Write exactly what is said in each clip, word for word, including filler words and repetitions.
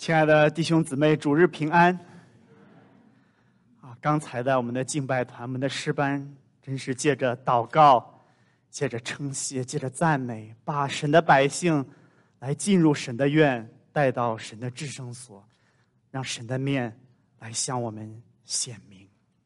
亲爱的弟兄姊妹，主日平安！啊，刚才的我们的敬拜团、我们的诗班，真是借着祷告、借着称谢、借着赞美，把神的百姓来进入神的院，带到神的至圣所，让神的面来向我们显明。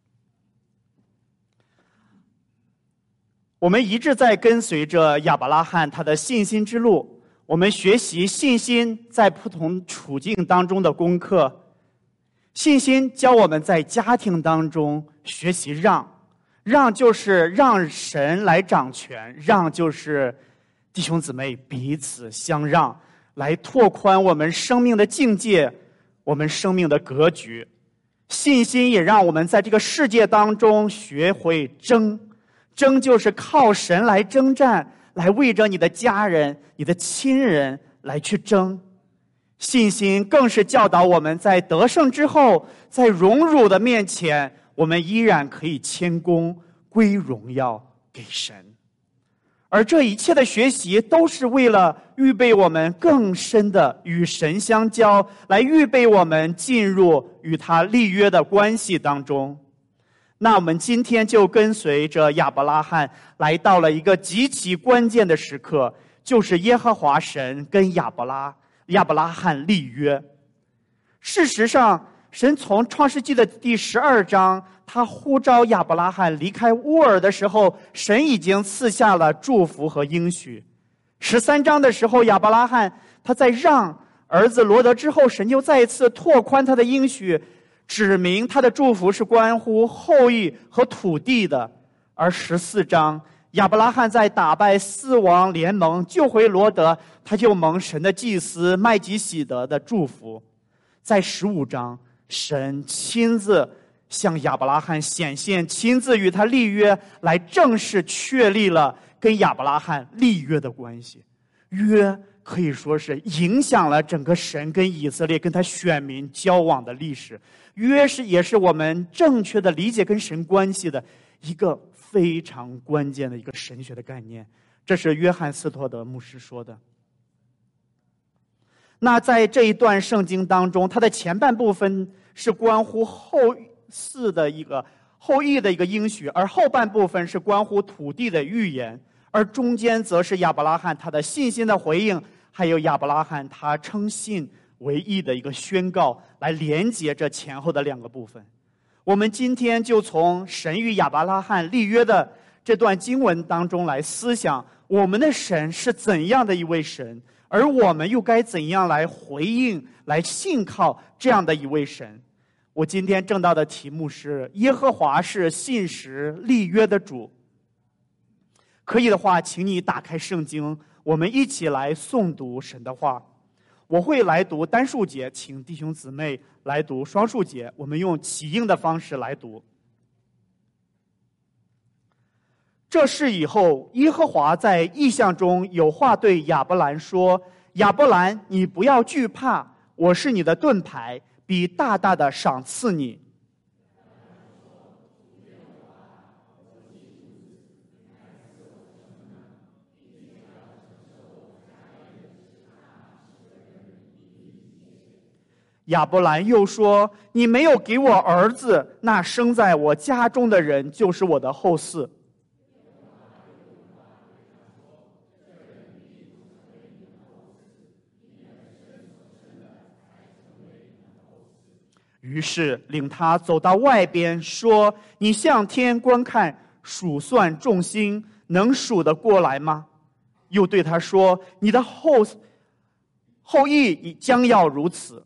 我们一直在跟随着亚伯拉罕他的信心之路，我们学习信心在不同处境当中的功课。信心教我们在家庭当中学习让，让就是让神来掌权，让就是弟兄姊妹彼此相让，来拓宽我们生命的境界，我们生命的格局。信心也让我们在这个世界当中学会争，争就是靠神来征战，来为着你的家人、你的亲人来去争。信心更是教导我们在得胜之后，在荣辱的面前，我们依然可以谦恭归荣耀给神。而这一切的学习都是为了预备我们更深的与神相交，来预备我们进入与他立约的关系当中。那我们今天就跟随着亚伯拉罕来到了一个极其关键的时刻，就是耶和华神跟亚伯拉亚伯拉罕立约。事实上，神从创世纪的第十二章，他呼召亚伯拉罕离开乌尔的时候，神已经赐下了祝福和应许。十三章的时候，亚伯拉罕他在让儿子罗德之后，神又再一次拓宽他的应许，指明他的祝福是关乎后裔和土地的。而十四章，亚伯拉罕在打败四王联盟救回罗德，他就蒙神的祭司麦基洗德的祝福。在十五章，神亲自向亚伯拉罕显现，亲自与他立约，来正式确立了跟亚伯拉罕立约的关系。约可以说是影响了整个神跟以色列跟他选民交往的历史。约是也是我们正确的理解跟神关系的一个非常关键的一个神学的概念。这是约翰斯托德牧师说的。那在这一段圣经当中，它的前半部分是关乎后嗣的一个后裔的一个应许，而后半部分是关乎土地的预言，而中间则是亚伯拉罕他的信心的回应，还有亚伯拉罕他称信为义的一个宣告，来连接这前后的两个部分。我们今天就从神与亚伯拉罕立约的这段经文当中来思想，我们的神是怎样的一位神，而我们又该怎样来回应、来信靠这样的一位神。我今天正道的题目是耶和华是信实立约的主。可以的话，请你打开圣经，我们一起来诵读神的话。我会来读单数节，请弟兄姊妹来读双数节，我们用起应的方式来读。这事以后，耶和华在异象中有话对亚伯兰说：亚伯兰，你不要惧怕，我是你的盾牌，必大大的赏赐你。亚伯兰又说：你没有给我儿子，那生在我家中的人就是我的后嗣。于是领他走到外边，说：你向天观看，数算众星，能数得过来吗？又对他说：你的后后裔将要如此。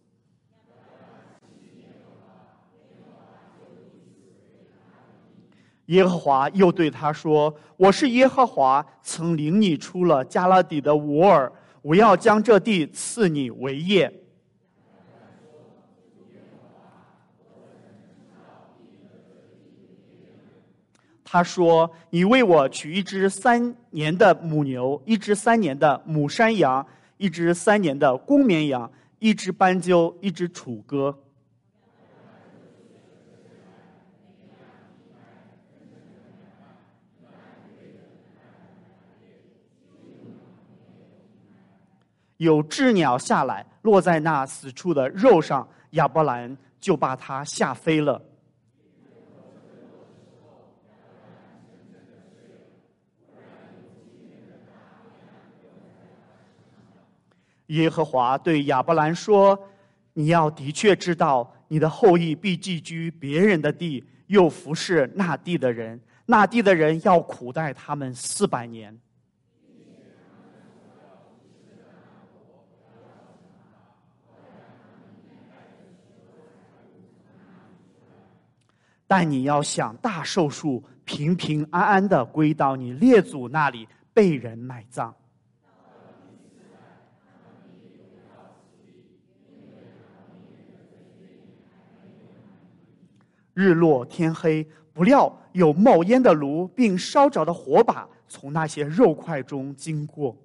耶和华又对他说：我是耶和华，曾领你出了迦勒底的吾尔，我要将这地赐你为业。他说：你为我取一只三年的母牛，一只三年的母山羊，一只三年的公绵羊，一只斑鸠，一只雏鸽。 有鸷鸟下来，落在那死处的肉上，亚伯兰就把它吓飞了。耶和华对亚伯兰说：你要的确知道，你的后裔必寄居别人的地，又服侍那地的人，那地的人要苦待他们四百年。但你要想大寿数，平平安安的归到你列祖那里，被人埋葬。日落天黑，不料有冒烟的炉，并烧着的火把从那些肉块中经过。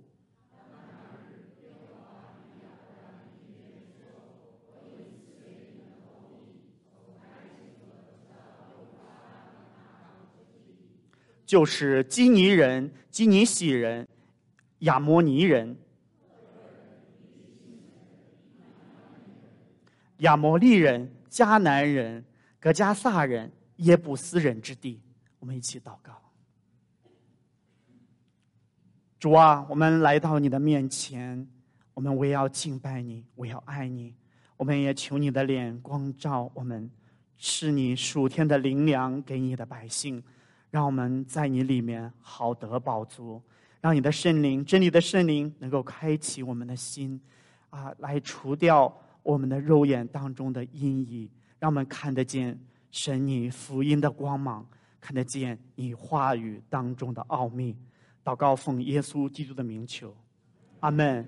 就是基尼人、基尼喜人、亚摩尼人、亚摩利人、迦南人、格加撒人、耶布斯人之地。我们一起祷告。主啊，我们来到你的面前，我们为要敬拜你，为要爱你，我们也求你的脸光照我们，是你属天的灵粮给你的百姓，让我们在你里面好得饱足，让你的圣灵，真理的圣灵能够开启我们的心啊，来除掉我们的肉眼当中的阴翳，让我们看得见神你福音的光芒，看得见你话语当中的奥秘。祷告奉耶稣基督的名求，阿们。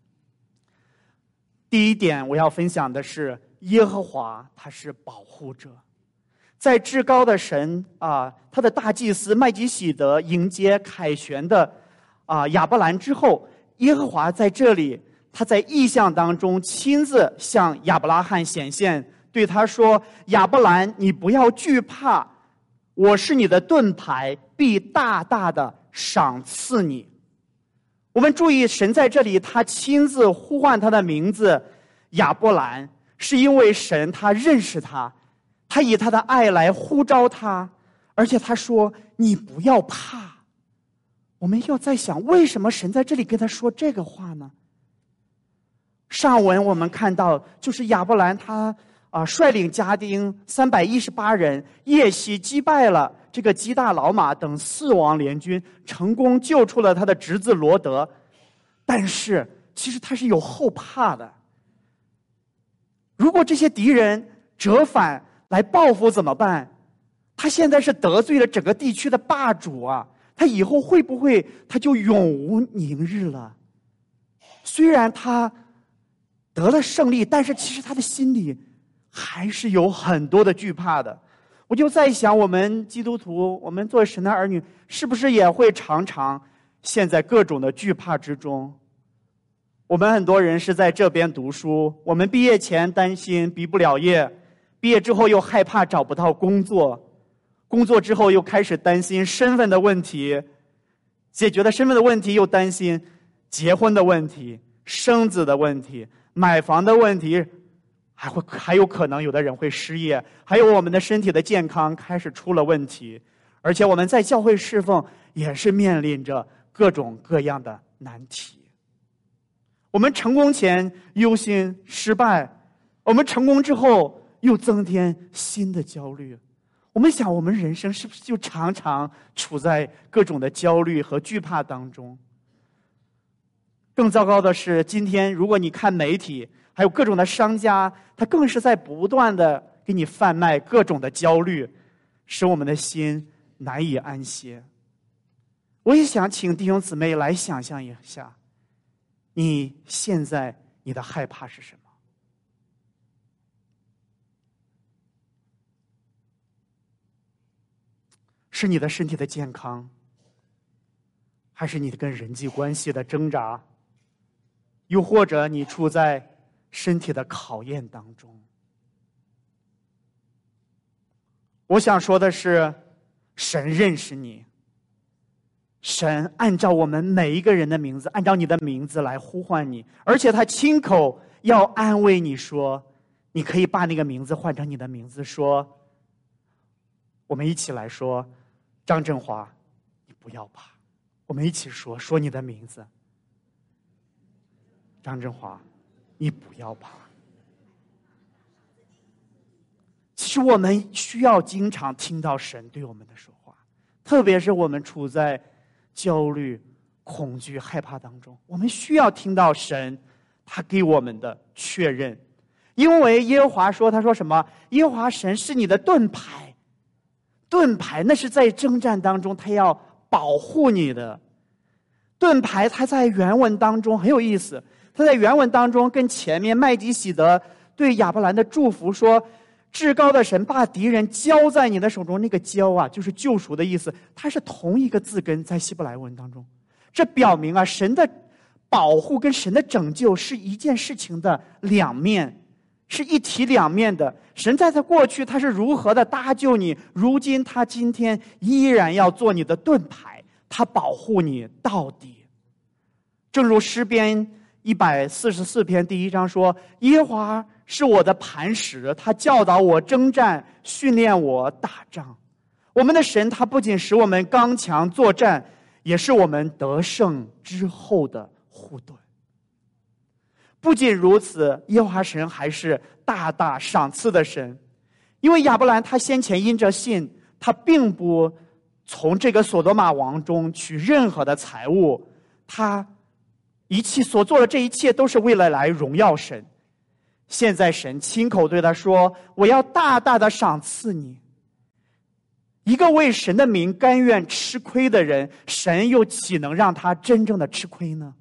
第一点我要分享的是，耶和华他是保护者。在至高的神啊，他的大祭司麦基洗德迎接凯旋的啊亚伯兰之后，耶和华在这里，他在异象当中亲自向亚伯拉罕显现，对他说：亚伯兰，你不要惧怕，我是你的盾牌，必大大的赏赐你。我们注意，神在这里他亲自呼唤他的名字亚伯兰，是因为神他认识他，他以他的爱来呼召他，而且他说你不要怕。我们要在想，为什么神在这里跟他说这个话呢？上文我们看到，就是亚伯兰他啊率领家丁三百一十八人，夜袭击败了这个基大老马等四王联军，成功救出了他的侄子罗德。但是其实他是有后怕的，如果这些敌人折返来报复怎么办？他现在是得罪了整个地区的霸主啊，他以后会不会他就永无宁日了？虽然他得了胜利，但是其实他的心里还是有很多的惧怕的。我就在想，我们基督徒，我们作为神的儿女，是不是也会常常陷在各种的惧怕之中？我们很多人是在这边读书，我们毕业前担心毕不了业，毕业之后又害怕找不到工作，工作之后又开始担心身份的问题，解决了身份的问题又担心结婚的问题、生子的问题、买房的问题，还会还有可能有的人会失业，还有我们的身体的健康开始出了问题，而且我们在教会侍奉也是面临着各种各样的难题。我们成功前忧心失败，我们成功之后又增添新的焦虑。我们想，我们人生是不是就常常处在各种的焦虑和惧怕当中？更糟糕的是，今天如果你看媒体，还有各种的商家，他更是在不断的给你贩卖各种的焦虑，使我们的心难以安歇。我也想请弟兄姊妹来想象一下，你现在你的害怕是什么？是你的身体的健康，还是你跟人际关系的挣扎，又或者你处在身体的考验当中？我想说的是，神认识你， 神按照我们每一个人的名字，按照你的名字来呼唤你，而且他亲口要安慰你说，你可以把那个名字换成你的名字，说，我们一起来说，张振华，你不要怕。我们一起说，说你的名字，张振华，你不要怕。其实我们需要经常听到神对我们的说话，特别是我们处在焦虑、恐惧、害怕当中，我们需要听到神他给我们的确认。因为耶和华说，他说什么？耶和华神是你的盾牌，盾牌那是在征战当中他要保护你的。盾牌它在原文当中很有意思，它在原文当中跟前面麦基洗德对亚伯兰的祝福说，至高的神把敌人交在你的手中，那个交啊就是救赎的意思，它是同一个字根在希伯来文当中。这表明啊，神的保护跟神的拯救是一件事情的两面，是一体两面的。神在他过去他是如何的搭救你，如今他今天依然要做你的盾牌，他保护你到底。正如诗篇一百四十四篇第一章说，耶和华是我的磐石，他教导我征战，训练我打仗。我们的神他不仅使我们刚强作战，也是我们得胜之后的护盾。不仅如此，耶和华神还是大大赏赐的神。因为亚伯兰他先前因着信，他并不从这个所多玛王中取任何的财物，他一切所做的这一切都是为了来荣耀神。现在神亲口对他说，我要大大的赏赐你。一个为神的名甘愿吃亏的人，神又岂能让他真正的吃亏呢？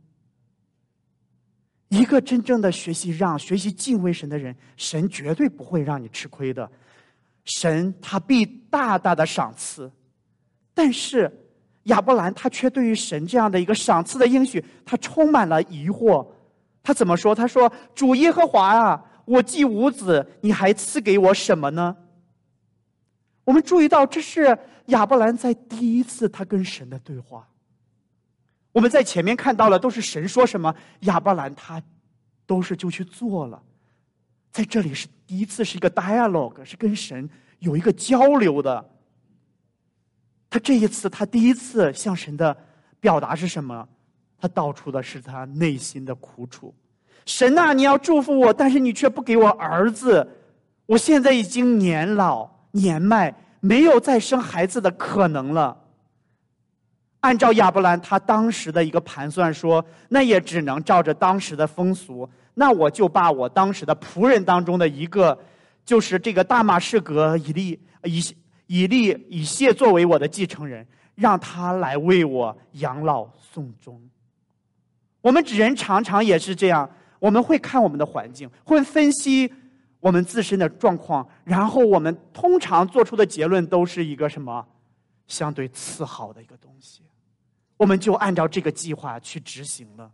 一个真正的学习让学习敬畏神的人，神绝对不会让你吃亏的。神他必大大的赏赐。但是亚伯兰他却对于神这样的一个赏赐的应许，他充满了疑惑。他怎么说？他说，主耶和华啊，我既无子，你还赐给我什么呢？我们注意到，这是亚伯兰在第一次他跟神的对话。我们在前面看到了都是神说什么，亚伯兰他都是就去做了。在这里是第一次是一个 dialogue， 是跟神有一个交流的。他这一次他第一次向神的表达是什么？他道出的是他内心的苦楚。神啊，你要祝福我，但是你却不给我儿子，我现在已经年老年迈，没有再生孩子的可能了。按照亚伯兰他当时的一个盘算说，那也只能照着当时的风俗，那我就把我当时的仆人当中的一个，就是这个大马士革以利以以利以谢作为我的继承人，让他来为我养老送终。我们人常常也是这样，我们会看我们的环境，会分析我们自身的状况，然后我们通常做出的结论都是一个什么相对次好的一个东西，我们就按照这个计划去执行了。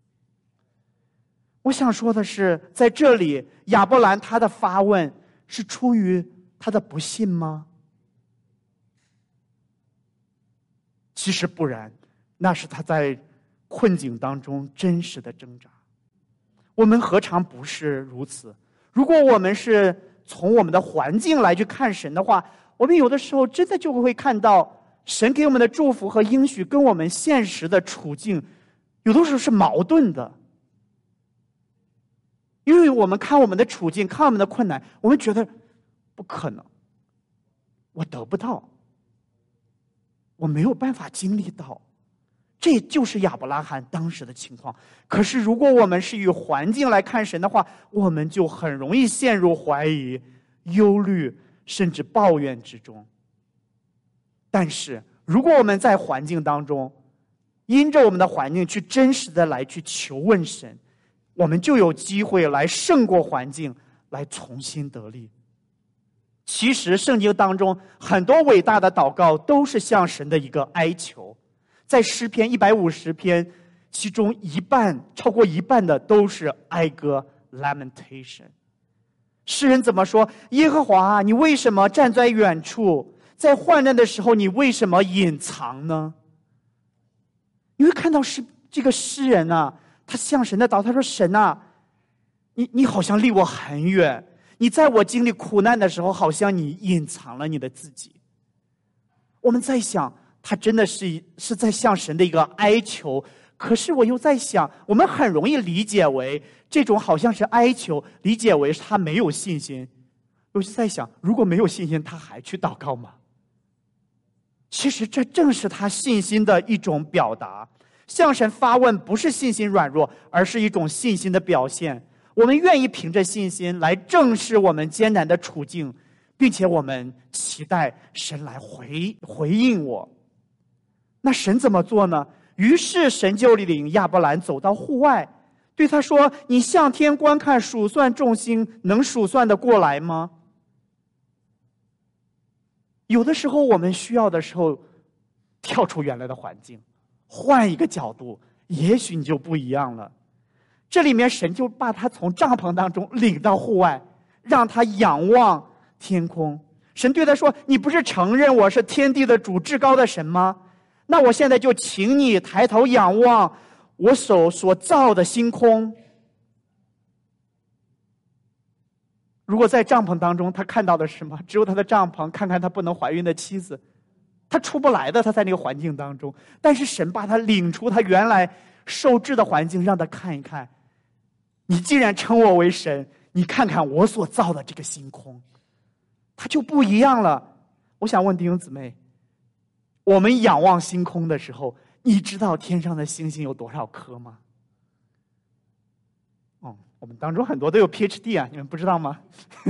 我想说的是，在这里亚伯兰他的发问是出于他的不信吗？其实不然，那是他在困境当中真实的挣扎。我们何尝不是如此？如果我们是从我们的环境来去看神的话，我们有的时候真的就会看到神给我们的祝福和应许跟我们现实的处境有的时候是矛盾的。因为我们看我们的处境，看我们的困难，我们觉得不可能，我得不到，我没有办法经历到。这就是亚伯拉罕当时的情况。可是如果我们是以环境来看神的话，我们就很容易陷入怀疑、忧虑甚至抱怨之中。但是如果我们在环境当中，因着我们的环境去真实的来去求问神，我们就有机会来胜过环境，来重新得力。其实圣经当中很多伟大的祷告都是向神的一个哀求。在诗篇一百五十篇，其中一半超过一半的都是哀歌 lamentation。 诗人怎么说？耶和华，你为什么站在远处？在患难的时候，你为什么隐藏呢？ 你会看到是这个诗人啊，他向神的祷，他说：“神啊，你你好像离我很远，你在我经历苦难的时候，好像你隐藏了你的自己。”我们在想，他真的是是在向神的一个哀求。可是我又在想，我们很容易理解为这种好像是哀求，理解为他没有信心。我就在想，如果没有信心，他还去祷告吗？其实这正是他信心的一种表达。向神发问不是信心软弱，而是一种信心的表现。我们愿意凭着信心来正视我们艰难的处境，并且我们期待神来回回应我。那神怎么做呢？于是神就领亚伯兰走到户外，对他说：“你向天观看，数算众星，能数算得过来吗？”有的时候我们需要的时候，跳出原来的环境，换一个角度，也许你就不一样了。这里面神就把他从帐篷当中领到户外，让他仰望天空。神对他说：“你不是承认我是天地的主，至高的神吗？那我现在就请你抬头仰望我手所造的星空。”如果在帐篷当中，他看到的是什么？只有他的帐篷，看看他不能怀孕的妻子，他出不来的。他在那个环境当中，但是神把他领出他原来受制的环境，让他看一看，你既然称我为神，你看看我所造的这个星空，他就不一样了。我想问弟兄姊妹，我们仰望星空的时候，你知道天上的星星有多少颗吗？哦，我们当中很多都有 P H D 啊，你们不知道吗？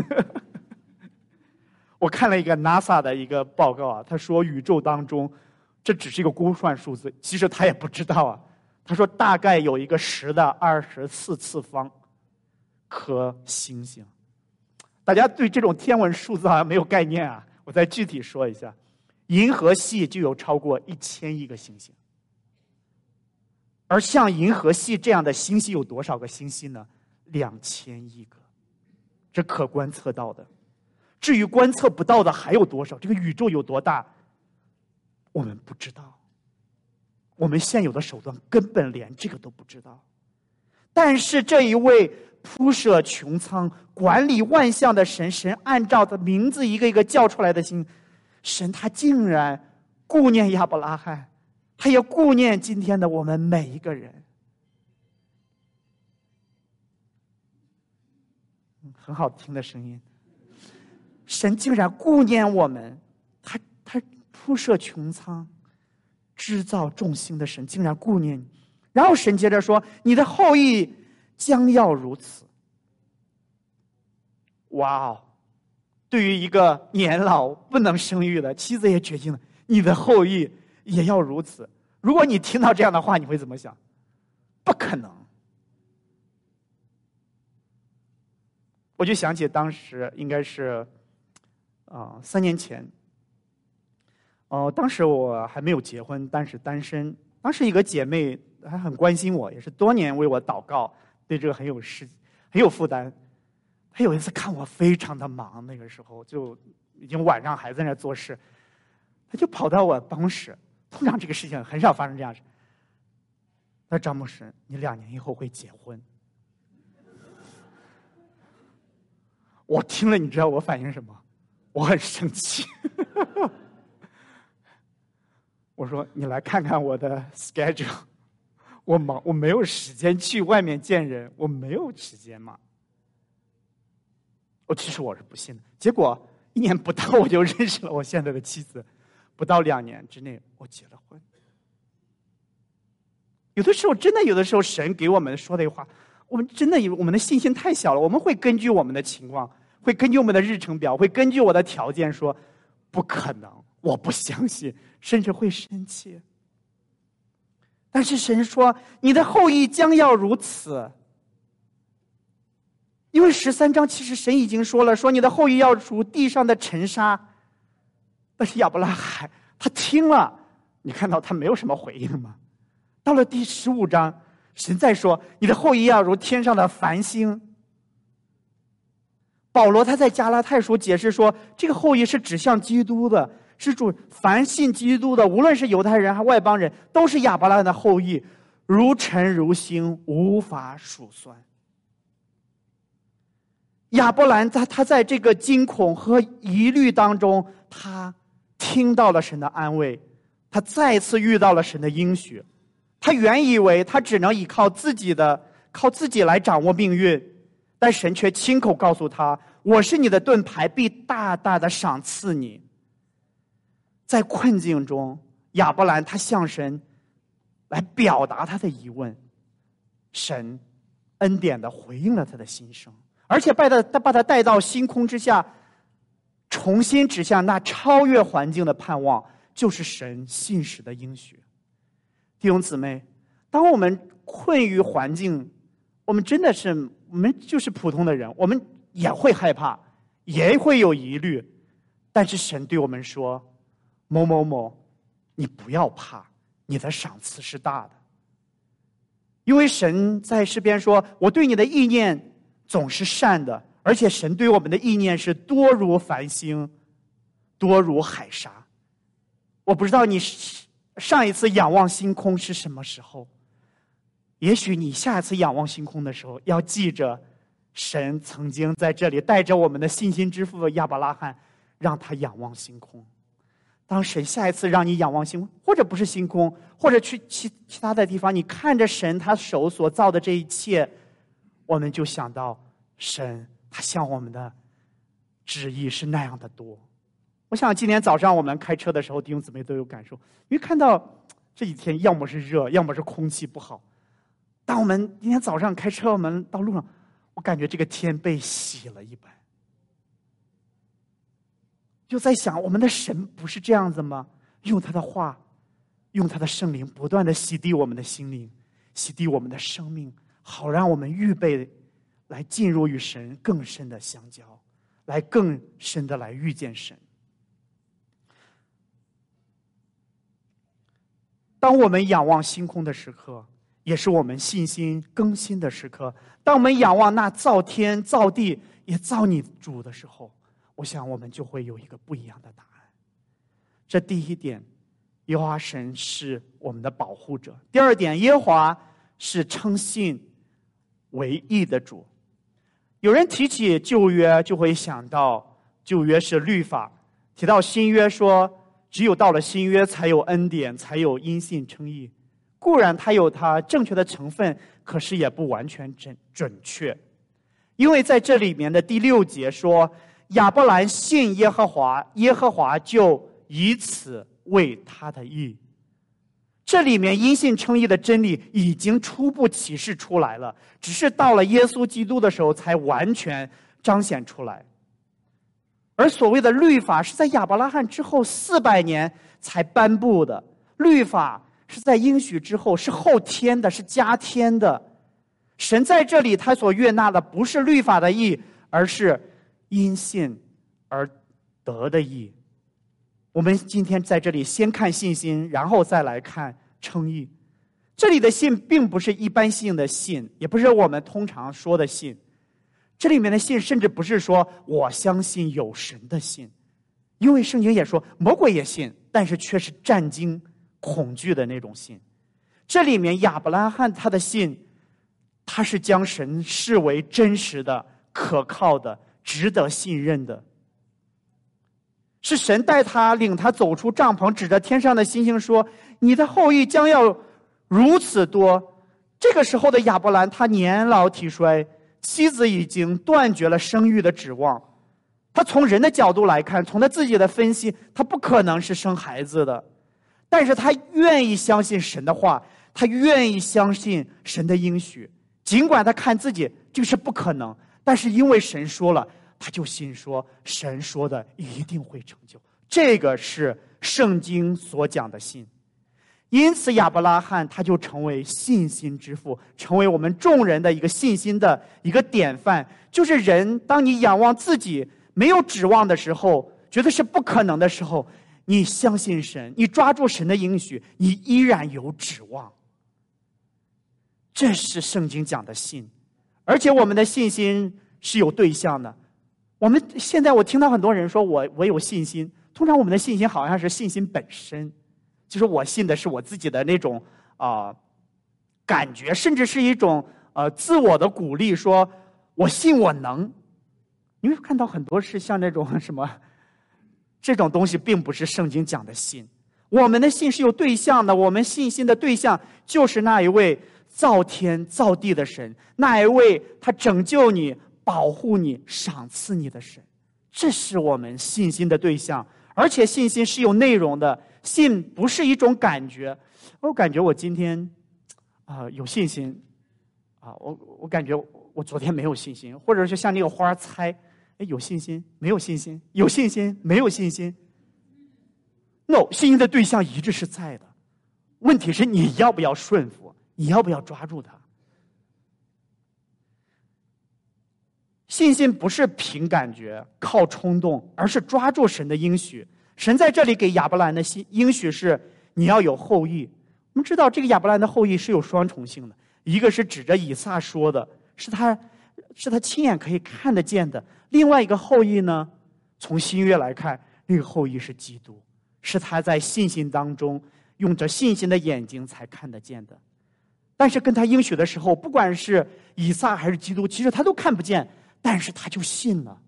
我看了一个 NASA 的一个报告啊，他说宇宙当中，这只是一个估算数字，其实他也不知道啊。他说大概有一个十的二十四次方颗星星。大家对这种天文数字好像没有概念啊，我再具体说一下。银河系就有超过一千亿个星星，而像银河系这样的星系有多少个星系呢？两千亿个，这可观测到的。至于观测不到的还有多少？这个宇宙有多大，我们不知道。我们现有的手段根本连这个都不知道。但是这一位铺设穹苍、管理万象的神，神按照他名字一个一个叫出来的星，神他竟然顾念亚伯拉罕，他也顾念今天的我们每一个人。很好听的声音。神竟然顾念我们，他他铺设穹苍、制造众星的神竟然顾念你。然后神接着说：“你的后裔将要如此。”哇哦！对于一个年老不能生育的妻子也决定了，你的后裔也要如此。如果你听到这样的话，你会怎么想？不可能。我就想起当时应该是啊、呃、三年前，哦、呃，当时我还没有结婚，但是单身。当时一个姐妹还很关心我，也是多年为我祷告，对这个很有事很有负担。她有一次看我非常的忙，那个时候就已经晚上还在那做事，她就跑到我办公室。通常这个事情很少发生这样事。她说：“张牧师，你两年以后会结婚。”我听了，你知道我反应什么？我很生气。我说：“你来看看我的 schedule， 我忙，我没有时间去外面见人，我没有时间嘛。”我其实我是不信的。结果一年不到，我就认识了我现在的妻子，不到两年之内，我结了婚。有的时候，真的有的时候，神给我们说的话，我们真的有我们的信心太小了。我们会根据我们的情况，会根据我们的日程表，会根据我的条件说，不可能，我不相信，甚至会生气。但是神说，你的后裔将要如此。因为十三章其实神已经说了，说你的后裔要如地上的尘沙。但是亚伯拉罕他听了，你看到他没有什么回应吗？到了第十五章，神再说，你的后裔要如天上的繁星。保罗他在加拉太书解释说，这个后裔是指向基督的， 是主，凡信基督的，无论是犹太人还是外邦人，都是亚伯拉罕的后裔，如尘如星，无法数算。亚伯兰他他在这个惊恐和疑虑当中，他听到了神的安慰，他再次遇到了神的应许。他原以为他只能依靠自己的靠自己来掌握命运，但神却亲口告诉他，我是你的盾牌，必大大的赏赐你。在困境中，亚伯兰他向神来表达他的疑问，神恩典的回应了他的心声，而且把他把他带到星空之下，重新指向那超越环境的盼望，就是神信实的应许。弟兄姊妹，当我们困于环境，我们真的是我们就是普通的人，我们也会害怕，也会有疑虑，但是神对我们说，某某某，你不要怕，你的赏赐是大的。因为神在诗篇说，我对你的意念总是善的，而且神对我们的意念是多如繁星，多如海沙。我不知道你上一次仰望星空是什么时候，也许你下一次仰望星空的时候，要记着神曾经在这里带着我们的信心之父亚伯拉罕，让他仰望星空。当神下一次让你仰望星空，或者不是星空，或者去其其他的地方，你看着神他手所造的这一切，我们就想到神他向我们的旨意是那样的多。我想今天早上我们开车的时候，弟兄姊妹都有感受，因为看到这几天要么是热，要么是空气不好。当我们今天早上开车，我们到路上，我感觉这个天被洗了一般。就在想，我们的神不是这样子吗？用他的话，用他的圣灵不断的洗涤我们的心灵，洗涤我们的生命，好让我们预备来进入与神更深的相交，来更深的来遇见神。当我们仰望星空的时刻，也是我们信心更新的时刻。当我们仰望那造天造地也造你主的时候，我想我们就会有一个不一样的答案。这第一点，耶和华神是我们的保护者。第二点，耶和华是称信为义的主。有人提起旧约，就会想到旧约是律法，提到新约说只有到了新约才有恩典，才有因信称义。固然它有它正确的成分，可是也不完全准准确。因为在这里面的第六节说，亚伯兰信耶和华，耶和华就以此为他的义。这里面因信称义的真理已经初步启示出来了，只是到了耶稣基督的时候才完全彰显出来。而所谓的律法是在亚伯拉罕之后四百年才颁布的，律法是在应许之后，是后天的，是加添的。神在这里他所悦纳的不是律法的义，而是因信而得的义。我们今天在这里先看信心，然后再来看称义。这里的信并不是一般性的信，也不是我们通常说的信。这里面的信甚至不是说我相信有神的信，因为圣经也说魔鬼也信，但是却是战惊恐惧的那种信。这里面亚伯拉罕他的信，他是将神视为真实的、可靠的、值得信任的。是神带他领他走出帐篷，指着天上的星星说，你的后裔将要如此多。这个时候的亚伯兰他年老体衰，妻子已经断绝了生育的指望。他从人的角度来看，从他自己的分析，他不可能是生孩子的。但是他愿意相信神的话，他愿意相信神的应许，尽管他看自己这个是不可能，但是因为神说了，他就信说神说的一定会成就。这个是圣经所讲的信。因此亚伯拉罕他就成为信心之父，成为我们众人的一个信心的一个典范。就是人当你仰望自己没有指望的时候，觉得是不可能的时候，你相信神，你抓住神的应许，你依然有指望。这是圣经讲的信。而且我们的信心是有对象的。我们现在我听到很多人说我我有信心， 通常我们的信心好像是信心本身，就是我信的是我自己的那种啊、呃、感觉，甚至是一种呃自我的鼓励，说我信我能。你会看到很多是像那种什么，这种东西并不是圣经讲的信。我们的信是有对象的，我们信心的对象就是那一位造天造地的神，那一位他拯救你、保护你、赏赐你的神，这是我们信心的对象。而且信心是有内容的，信不是一种感觉。我感觉我今天啊、呃、有信心啊，我我感觉我昨天没有信心，或者是像那个花猜，哎，有信心没有信心，有信心没有信心。No， 信心的对象一直是在的，问题是你要不要顺服，你要不要抓住它。信心不是凭感觉靠冲动，而是抓住神的应许。神在这里给亚伯兰的应许是你要有后裔。我们知道这个亚伯兰的后裔是有双重性的，一个是指着以撒说的，是他是他亲眼可以看得见的，另外一个后裔呢，从新约来看，那个后裔是基督，是他在信心当中用着信心的眼睛才看得见的。但是跟他应许的时候，不管是以撒还是基督，其实他都看不见，但是他就信了。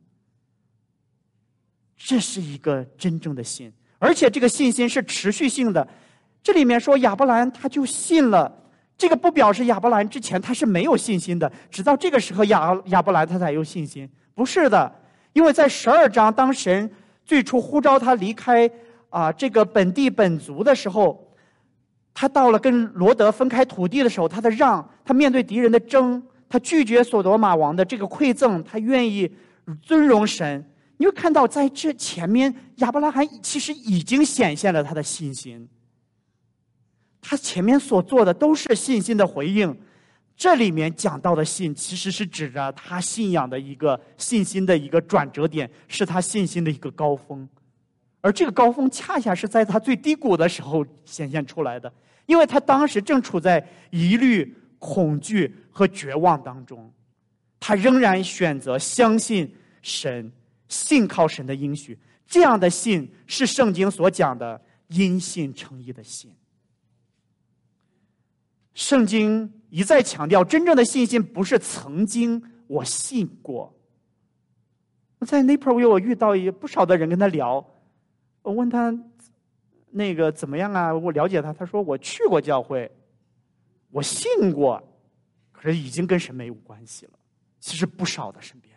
这是一个真正的信，而且这个信心是持续性的。这里面说亚伯兰他就信了，这个不表示亚伯兰之前他是没有信心的，直到这个时候亚亚伯兰他才有信心。不是的，因为在十二章，当神最初呼召他离开啊这个本地本族的时候，他到了跟罗德分开土地的时候，他的让，他面对敌人的争，他拒绝所罗玛王的这个馈赠，他愿意尊荣神。你会看到在这前面亚伯拉罕其实已经显现了他的信心，他前面所做的都是信心的回应。这里面讲到的信其实是指着他信仰的一个信心的一个转折点，是他信心的一个高峰。而这个高峰恰恰是在他最低谷的时候显现出来的，因为他当时正处在疑虑、恐惧和绝望当中，他仍然选择相信神，信靠神的应许。这样的信是圣经所讲的因信称义的信。圣经一再强调，真正的信心不是曾经我信过。在 Naperville 我遇到也不少的人跟他聊，我问他那个怎么样啊？我了解他，他说我去过教会，我信过，可是已经跟神没有关系了。其实不少的身边，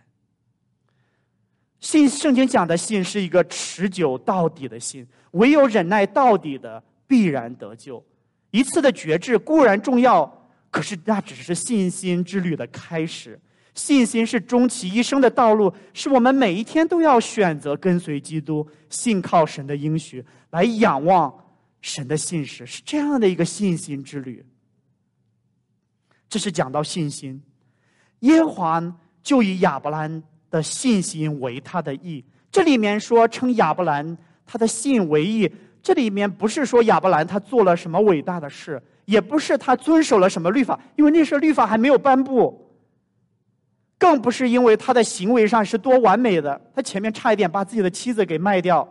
信圣经讲的信是一个持久到底的信，唯有忍耐到底的必然得救。一次的决志固然重要，可是那只是信心之旅的开始。信心是终其一生的道路，是我们每一天都要选择跟随基督，信靠神的应许，来仰望神的信实，是这样的一个信心之旅。这是讲到信心，耶和华就以亚伯兰的信心为他的义。这里面说称亚伯兰他的信为义，这里面不是说亚伯兰他做了什么伟大的事，也不是他遵守了什么律法，因为那时候律法还没有颁布，更不是因为他的行为上是多完美的，他前面差一点把自己的妻子给卖掉，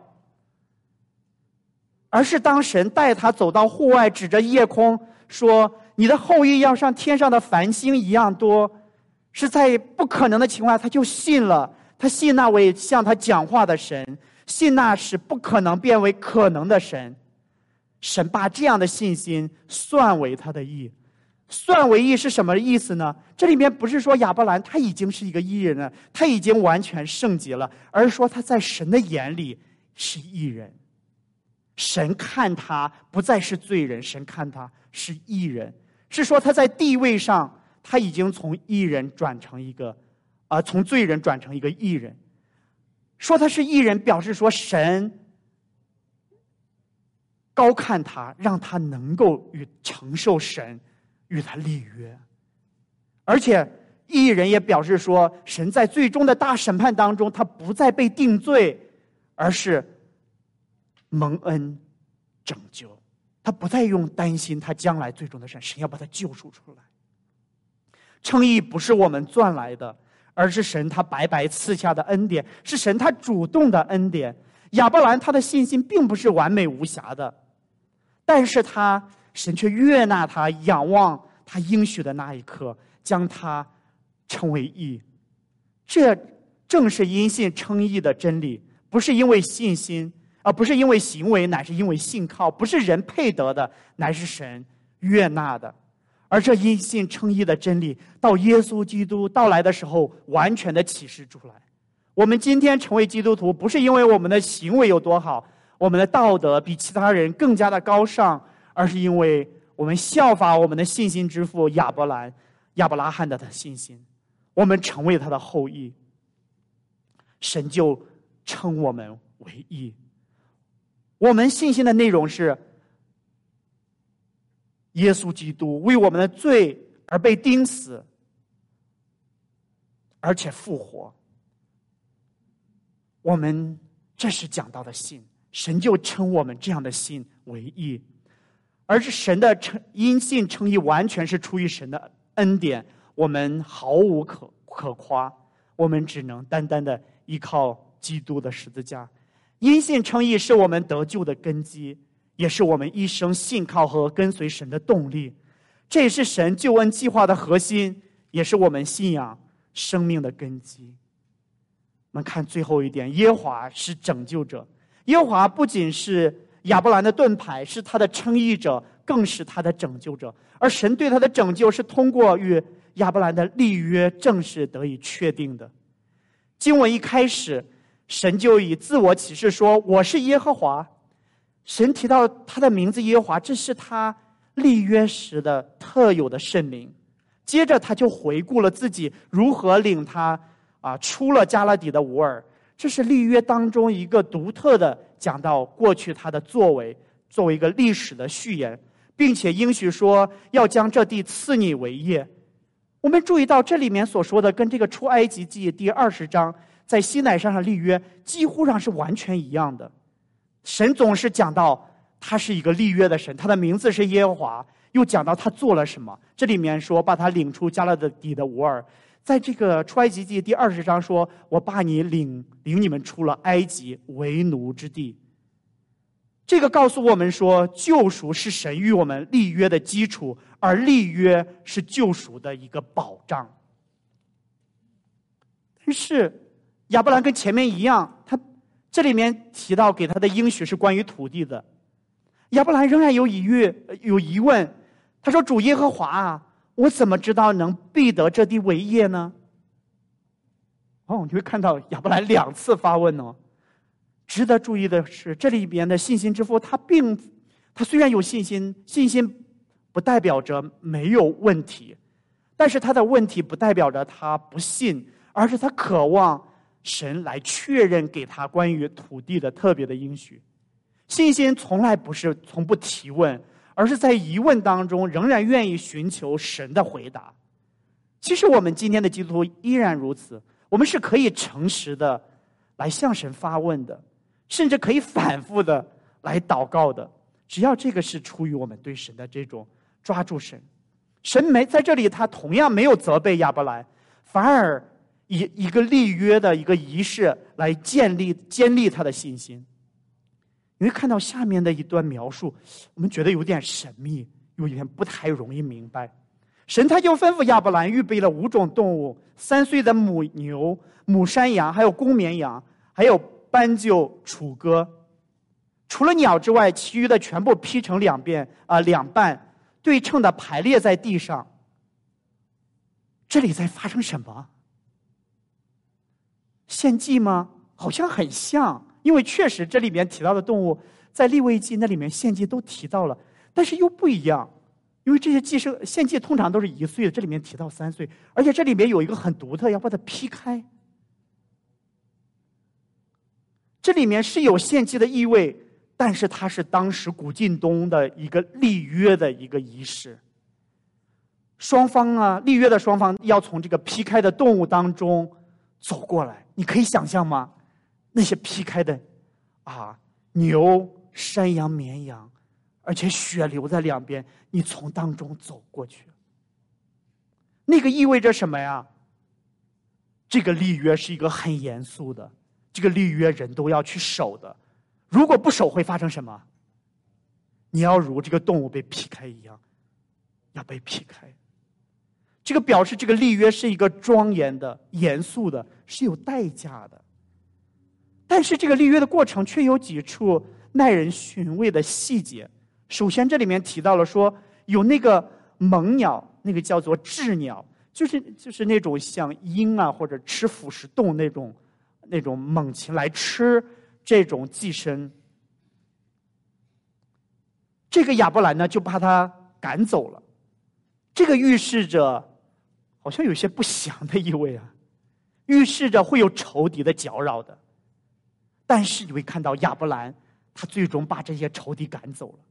而是当神带他走到户外，指着夜空说你的后裔要像天上的繁星一样多，是在不可能的情况下他就信了，他信那位向他讲话的神，信那是不可能变为可能的神。神把这样的信心算为他的义。算为义是什么意思呢？这里面不是说亚伯兰他已经是一个义人了，他已经完全圣洁了，而是说他在神的眼里是义人。神看他不再是罪人，神看他是义人，是说他在地位上他已经从义人转成一个呃，从罪人转成一个义人。说他是义人，表示说神高看他，让他能够与承受神与他立约。而且义人也表示说，神在最终的大审判当中，他不再被定罪，而是蒙恩拯救，他不再用担心他将来最终的审，神要把他救赎出来。称义不是我们赚来的，而是神他白白赐下的恩典，是神他主动的恩典。 亚伯兰他的信心并不是完美无瑕的，但是他神却悦纳他，仰望他应许的那一刻，将他称为义。这正是因信称义的真理，不是因为信心，而不是因为行为，乃是因为信靠，不是人配得的，乃是神悦纳的。而这因信称义的真理，到耶稣基督到来的时候，完全的启示出来。我们今天成为基督徒，不是因为我们的行为有多好，我们的道德比其他人更加的高尚，而是因为我们效法我们的信心之父亚伯兰、亚伯拉罕的信心，我们成为他的后裔，神就称我们为义。我们信心的内容是耶稣基督为我们的罪而被钉死，而且复活。我们这是讲到的信，神就称我们这样的信为义。而是神的因信称义完全是出于神的恩典，我们毫无可可夸，我们只能单单的依靠基督的十字架。因信称义是我们得救的根基，也是我们一生信靠和跟随神的动力。这也是神救恩计划的核心，也是我们信仰生命的根基。我们看最后一点，耶和华是拯救者。耶和华不仅是亚伯兰的盾牌，是他的称义者，更是他的拯救者。而神对他的拯救是通过与亚伯兰的立约正式得以确定的。经文一开始，神就以自我启示说，我是耶和华。神提到他的名字耶和华，这是他立约时的特有的圣名。接着他就回顾了自己如何领他啊出了加勒底的吾尔，这是立约当中一个独特的讲到过去他的作为，作为一个历史的序言，并且应许说要将这地赐你为业。我们注意到这里面所说的跟这个出埃及记第二十章在西乃山上立约几乎上是完全一样的。神总是讲到他是一个立约的神，他的名字是耶和华，又讲到他做了什么。这里面说把他领出加勒底的吾尔，在这个出埃及记第二十章说，我把你领领你们出了埃及为奴之地。这个告诉我们说，救赎是神与我们立约的基础，而立约是救赎的一个保障。但是亚伯兰跟前面一样，他这里面提到给他的应许是关于土地的。亚伯兰仍然有疑虑有疑问，他说，主耶和华啊，我怎么知道能必得这地为业呢？哦，你会看到亚伯兰两次发问哦。值得注意的是，这里边的信心之父，他并他虽然有信心，信心不代表着没有问题，但是他的问题不代表着他不信，而是他渴望神来确认给他关于土地的特别的应许。信心从来不是从不提问，而是在疑问当中仍然愿意寻求神的回答。其实我们今天的基督徒依然如此，我们是可以诚实的来向神发问的，甚至可以反复的来祷告的，只要这个是出于我们对神的这种抓住神。神没在这里，他同样没有责备亚伯兰，反而以一个立约的一个仪式来建立建立他的信心。你会看到下面的一段描述，我们觉得有点神秘，有点不太容易明白。神他就吩咐亚伯兰预备了五种动物，三岁的母牛、母山羊，还有公绵羊，还有斑鸠、雏鸽。除了鸟之外，其余的全部劈成两边啊、呃、两半，对称的排列在地上。这里在发生什么？献祭吗？好像很像，因为确实这里面提到的动物在利未记那里面献祭都提到了，但是又不一样。因为这些祭牲献祭通常都是一岁的，这里面提到三岁，而且这里面有一个很独特，要把它劈开。这里面是有献祭的意味，但是它是当时古近东的一个立约的一个仪式。双方啊，立约的双方要从这个劈开的动物当中走过来，你可以想象吗？那些劈开的啊，牛、山羊、绵羊。而且血流在两边，你从当中走过去，那个意味着什么呀？这个立约是一个很严肃的，这个立约人都要去守的， 如果不守会发生什么？你要如这个动物被劈开一样，要被劈开。这个表示这个立约是一个庄严的、严肃的，是有代价的。但是这个立约的过程却有几处耐人寻味的细节。首先，这里面提到了说，有那个猛鸟，那个叫做鸷鸟，就是就是那种像鹰啊或者吃腐食动物那种那种猛禽来吃这种寄生。这个亚伯兰呢，就把他赶走了。这个预示着好像有些不祥的意味啊，预示着会有仇敌的搅扰的。但是你会看到亚伯兰，他最终把这些仇敌赶走了。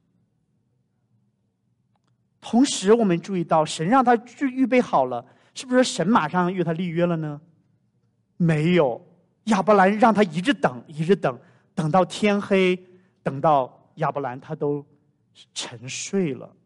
同时，我们注意到神让他预备好了，是不是神马上与他立约了呢？没有，亚伯兰让他一直等，一直等，等到天黑，等到亚伯兰他都沉睡了。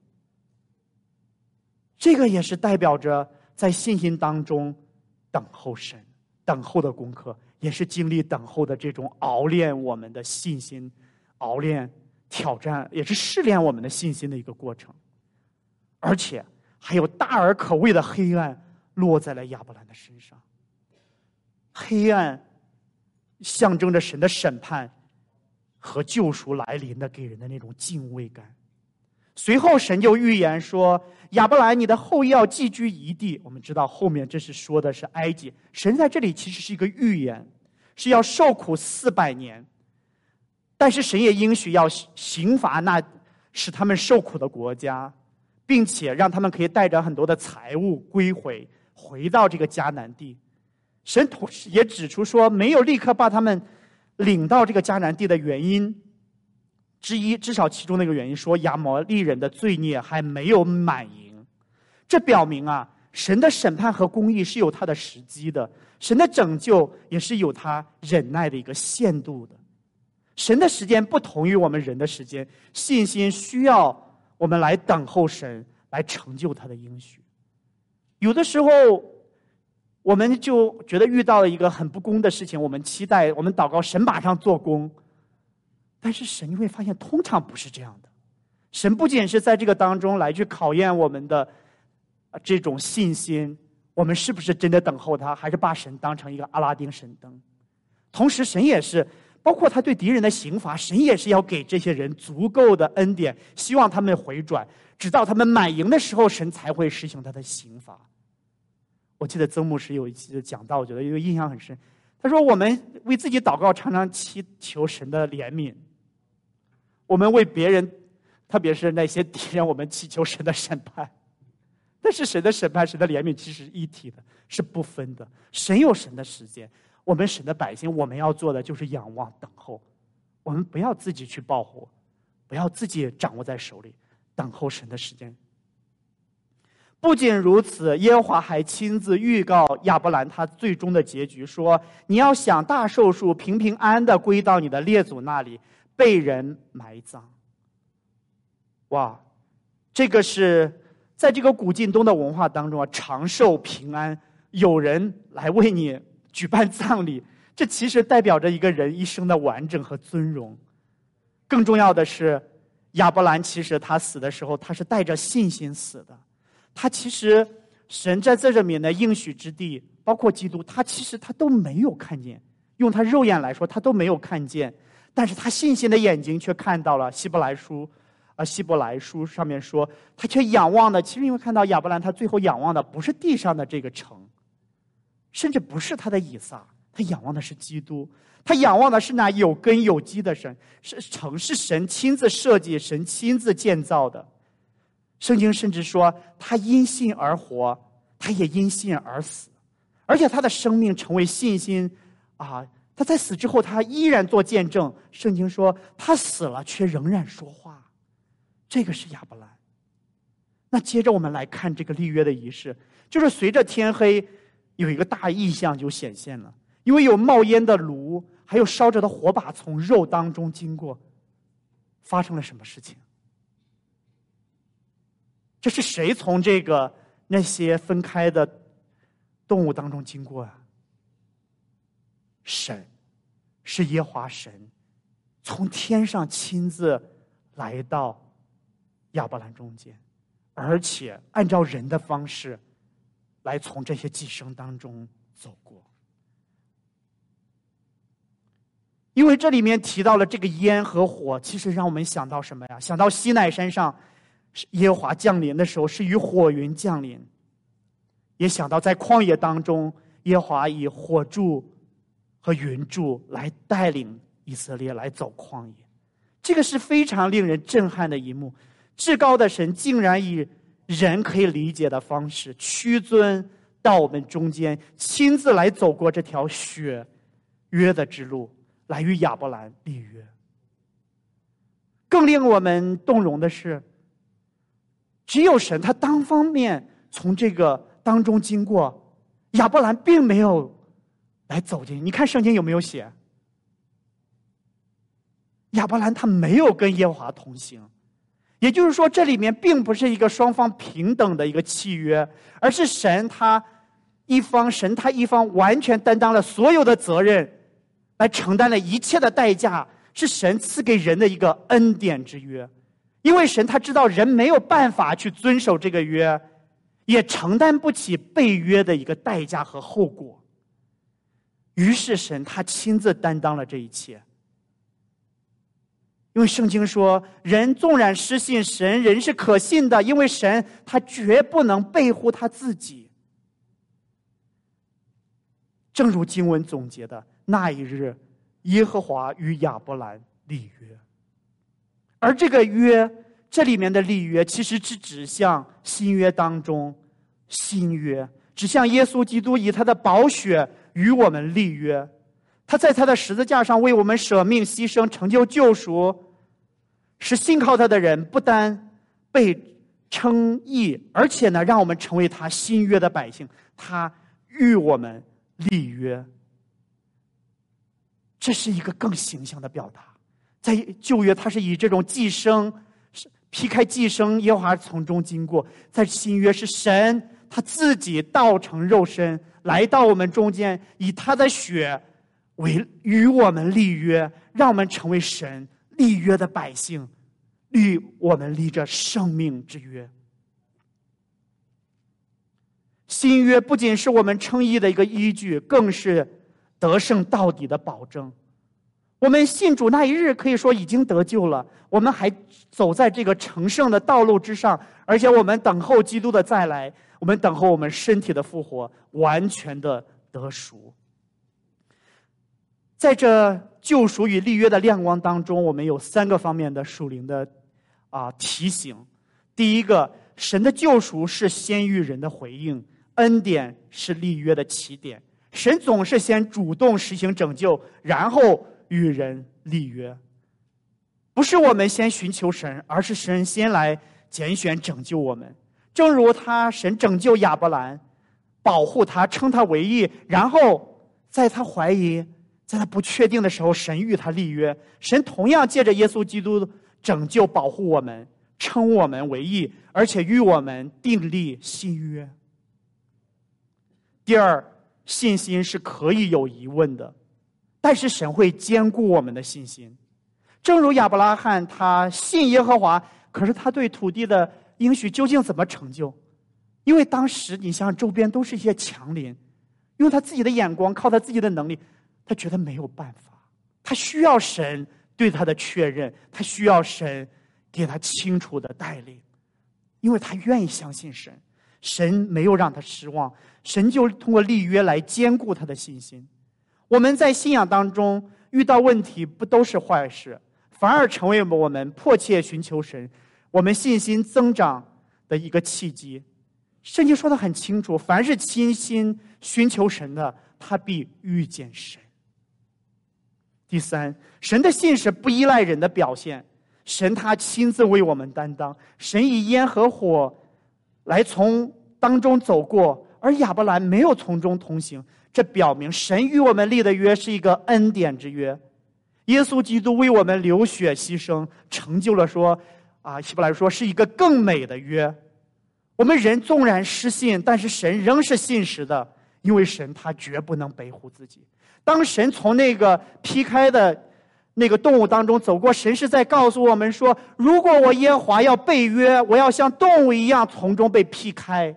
这个也是代表着在信心当中等候神，等候的功课，也是经历等候的这种熬炼我们的信心，熬炼挑战，也是试炼我们的信心的一个过程。而且还有大而可畏的黑暗落在了亚伯兰的身上。黑暗象征着神的审判和救赎来临的给人的那种敬畏感。随后神就预言说，亚伯兰，你的后裔要寄居一地。我们知道后面这是说的是埃及，神在这里其实是一个预言，是要受苦四百年。但是神也应许要刑罚那使他们受苦的国家，并且让他们可以带着很多的财物归回，回到这个迦南地。神同时也指出说，没有立刻把他们领到这个迦南地的原因之一，至少其中的一个原因说，亚摩利人的罪孽还没有满盈。这表明啊，神的审判和公义是有它的时机的，神的拯救也是有他忍耐的一个限度的。神的时间不同于我们人的时间，信心需要我们来等候神，来成就他的应许。有的时候我们就觉得遇到了一个很不公的事情，我们期待我们祷告神马上做工，但是神你会发现通常不是这样的。神不仅是在这个当中来去考验我们的这种信心，我们是不是真的等候他，还是把神当成一个阿拉丁神灯。同时神也是包括他对敌人的刑罚，神也是要给这些人足够的恩典，希望他们回转，直到他们满盈的时候，神才会实行他的刑罚。我记得曾牧师有一期讲到，我觉得一个印象很深。他说，我们为自己祷告常常祈求神的怜悯，我们为别人，特别是那些敌人，我们祈求神的审判。但是神的审判，神的怜悯其实是一体的，是不分的。神有神的时间，我们神的百姓，我们要做的就是仰望等候。我们不要自己去报复，不要自己掌握在手里，等候神的时间。不仅如此，耶和华还亲自预告亚伯兰他最终的结局，说，你要享大寿数，平平安安的归到你的列祖那里，被人埋葬。哇，这个是在这个古近东的文化当中啊，长寿平安，有人来为你举办葬礼，这其实代表着一个人一生的完整和尊荣。更重要的是，亚伯兰其实他死的时候，他是带着信心死的。他其实神在这里面的应许之地，包括基督，他其实他都没有看见，用他肉眼来说他都没有看见，但是他信心的眼睛却看到了。希伯来书啊，希伯来书上面说，他却仰望的，其实因为看到亚伯兰他最后仰望的不是地上的这个城，甚至不是他的以撒，他仰望的是基督，他仰望的是那有根有基的神，是城是神亲自设计，神亲自建造的。圣经甚至说，他因信而活，他也因信而死，而且他的生命成为信心啊！他在死之后，他依然做见证。圣经说，他死了却仍然说话，这个是亚伯兰。那接着我们来看这个立约的仪式，就是随着天黑，有一个大异象就显现了，因为有冒烟的炉，还有烧着的火把从肉当中经过。发生了什么事情？这是谁从这个那些分开的动物当中经过啊？神，是耶和华神从天上亲自来到亚伯兰中间，而且按照人的方式来从这些寄生当中走过。因为这里面提到了这个烟和火，其实让我们想到什么呀？想到西奈山上耶和华降临的时候是以火云降临，也想到在旷野当中耶和华以火柱和云柱来带领以色列来走旷野。这个是非常令人震撼的一幕，至高的神竟然以人可以理解的方式屈尊到我们中间，亲自来走过这条血约的之路，来与亚伯兰立约。更令我们动容的是，只有神他单方面从这个当中经过，亚伯兰并没有来走进。你看圣经有没有写？亚伯兰他没有跟耶和华同行，也就是说这里面并不是一个双方平等的一个契约，而是神他一方神他一方完全担当了所有的责任，来承担了一切的代价，是神赐给人的一个恩典之约。因为神他知道人没有办法去遵守这个约，也承担不起被约的一个代价和后果，于是神他亲自担当了这一切。因为圣经说，人纵然失信，神人是可信的，因为神他绝不能背乎他自己。正如经文总结的，那一日耶和华与亚伯兰立约。而这个约，这里面的立约其实是指向新约当中新约，指向耶稣基督以他的宝血与我们立约。他在他的十字架上为我们舍命牺牲，成就救赎，使信靠他的人不单被称义，而且呢，让我们成为他新约的百姓。他与我们立约，这是一个更形象的表达。在旧约，他是以这种寄生劈开寄生，耶和华从中经过；在新约，是神他自己道成肉身，来到我们中间，以他的血为与我们立约，让我们成为神立约的百姓，与我们立着生命之约。新约不仅是我们称义的一个依据，更是得胜到底的保证。我们信主那一日可以说已经得救了，我们还走在这个成圣的道路之上，而且我们等候基督的再来，我们等候我们身体的复活，完全的得赎。在这救赎与立约的亮光当中，我们有三个方面的属灵的啊提醒。第一个，神的救赎是先于人的回应，恩典是立约的起点。神总是先主动实行拯救，然后与人立约。不是我们先寻求神，而是神先来拣选拯救我们。正如他神拯救亚伯兰，保护他，称他为义，然后在他怀疑，在他不确定的时候，神与他立约。神同样借着耶稣基督拯救保护我们，称我们为义，而且与我们订立新约。第二，信心是可以有疑问的，但是神会坚固我们的信心。正如亚伯拉罕他信耶和华，可是他对土地的应许究竟怎么成就？因为当时你像周边都是一些强邻，用他自己的眼光，靠他自己的能力，他觉得没有办法，他需要神对他的确认，他需要神给他清楚的带领，因为他愿意相信神，神没有让他失望，神就通过立约来坚固他的信心。我们在信仰当中遇到问题，不都是坏事，反而成为我们迫切寻求神，我们信心增长的一个契机。圣经说得很清楚，凡是倾心寻求神的，他必遇见神。第三，神的信是不依赖人的表现，神他亲自为我们担当，神以烟和火来从当中走过，而亚伯兰没有从中同行，这表明神与我们立的约是一个恩典之约。耶稣基督为我们流血牺牲，成就了说啊，希伯来说是一个更美的约。我们人纵然失信，但是神仍是信实的，因为神他绝不能背乎自己。当神从那个劈开的那个动物当中走过，神是在告诉我们说，如果我耶和华要背约，我要像动物一样从中被劈开。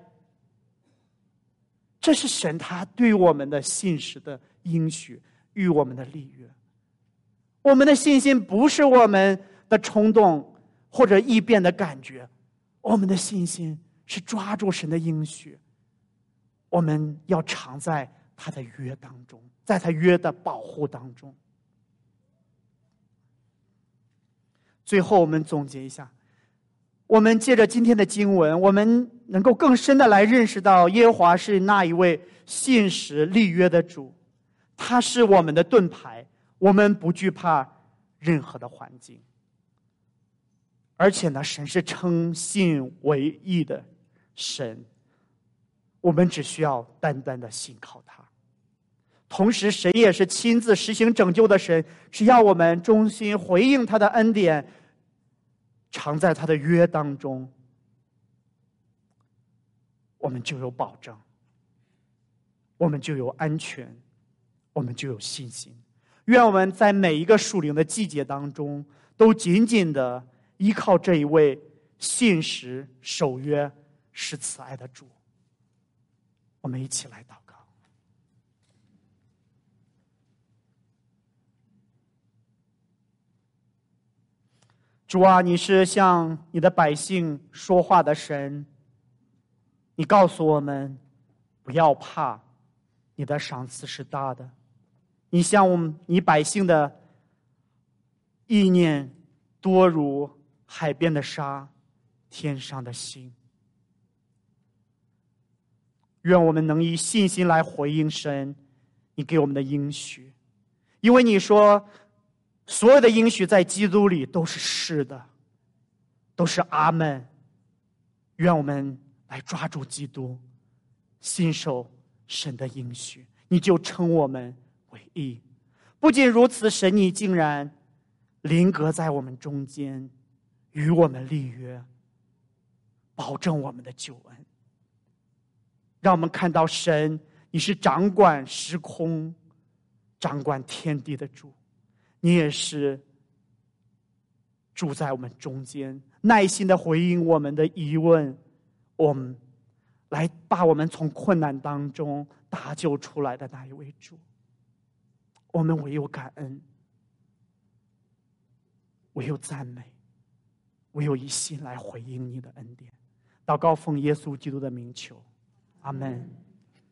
这是神他对我们的信实的应许与我们的立约。我们的信心不是我们的冲动或者易变的感觉，我们的信心是抓住神的应许，我们要常在他的约当中，在他约的保护当中。最后我们总结一下，我们借着今天的经文，我们能够更深的来认识到耶和华是那一位信实立约的主，他是我们的盾牌，我们不惧怕任何的环境。而且呢，神是称信为义的神，我们只需要单单的信靠他。同时神也是亲自实行拯救的神，只要我们忠心回应他的恩典，常在他的约当中，我们就有保证，我们就有安全，我们就有信心。愿我们在每一个属灵的季节当中，都紧紧的依靠这一位信实守约是慈爱的主。我们一起来祷告。主啊，你是向你的百姓说话的神，你告诉我们不要怕，你的赏赐是大的。你向我们你百姓的意念多如海边的沙，天上的星。愿我们能以信心来回应神你给我们的应许，因为你说所有的应许在基督里都是是的，都是阿们。愿我们来抓住基督，信守神的应许，你就称我们为义。不仅如此，神你竟然临格在我们中间，与我们立约，保证我们的救恩。让我们看到神你是掌管时空、掌管天地的主，你也是住在我们中间，耐心的回应我们的疑问，我们来把我们从困难当中搭救出来的那一位主。我们唯有感恩，唯有赞美，唯有一心来回应你的恩典。祷告奉耶稣基督的名求，阿们。